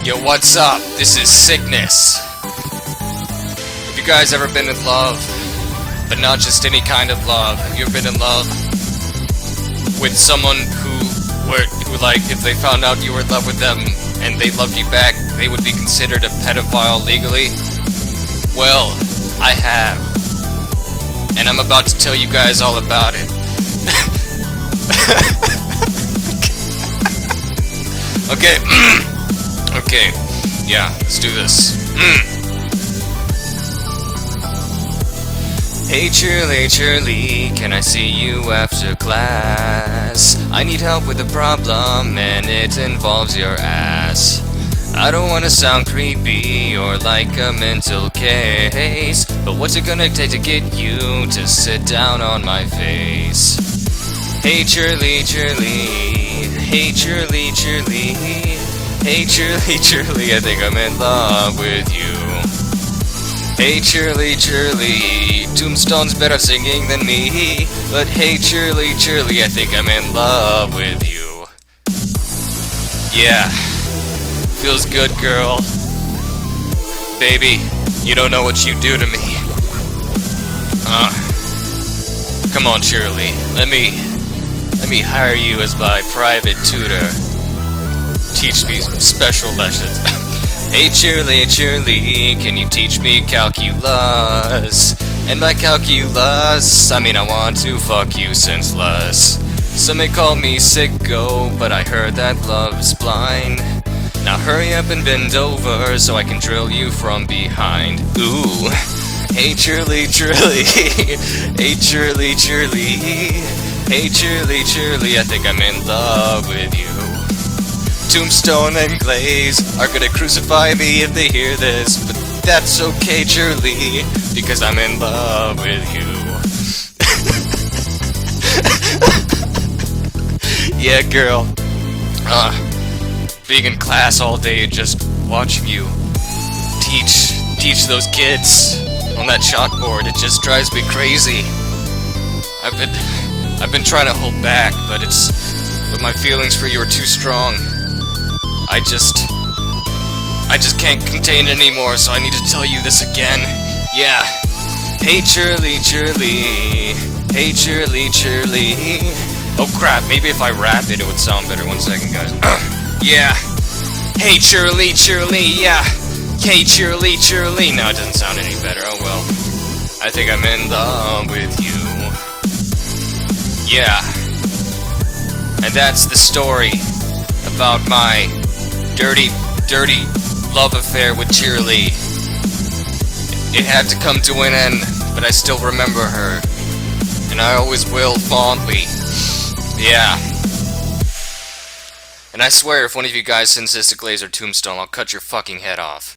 Yo, what's up? This is Sickness. Have you guys ever been in love? But not just any kind of love. Have you ever been in love with someone who like, if they found out you were in love with them and they loved you back, they would be considered a pedophile legally? Well, I have. And I'm about to tell you guys all about it. Okay. Okay. Yeah, let's do this. Hey Shirley, can I see you after class? I need help with a problem and it involves your ass. I don't wanna sound creepy or like a mental case, but what's it gonna take to get you to sit down on my face? Hey Shirley, hey Shirley, hey Shirley, I think I'm in love with you. Hey Shirley, Tombstone's better singing than me, but hey Shirley, I think I'm in love with you. Yeah, feels good, girl. Baby, you don't know what you do to me. Come on, Shirley, let me hire you as my private tutor. Teach me some special lessons. Hey Shirley, can you teach me calculus? And by calculus, I mean I want to fuck you senseless. Some may call me sicko, but I heard that love's blind. Now hurry up and bend over so I can drill you from behind. Ooh. Hey Shirley, hey Shirley, hey Shirley, I think I'm in love with you. Tombstone and Glaze are gonna crucify me if they hear this, but that's okay, Shirley, because I'm in love with you. Yeah, girl. Being in class all day and just watching you teach those kids on that chalkboard, it just drives me crazy. I've been trying to hold back, but my feelings for you are too strong. I just can't contain it anymore, so I need to tell you this again. Yeah. Hey Shirley, hey Shirley. Oh crap, maybe if I rap it would sound better. 1 second, guys. Yeah. Hey Shirley, yeah. Hey Shirley. No, it doesn't sound any better. Oh well. I think I'm in love with you. Yeah. And that's the story about my dirty love affair with Shirley. It had to come to an end, but I still remember her. And I always will fondly. Yeah. And I swear if one of you guys sends this to Glaze or Tombstone, I'll cut your fucking head off.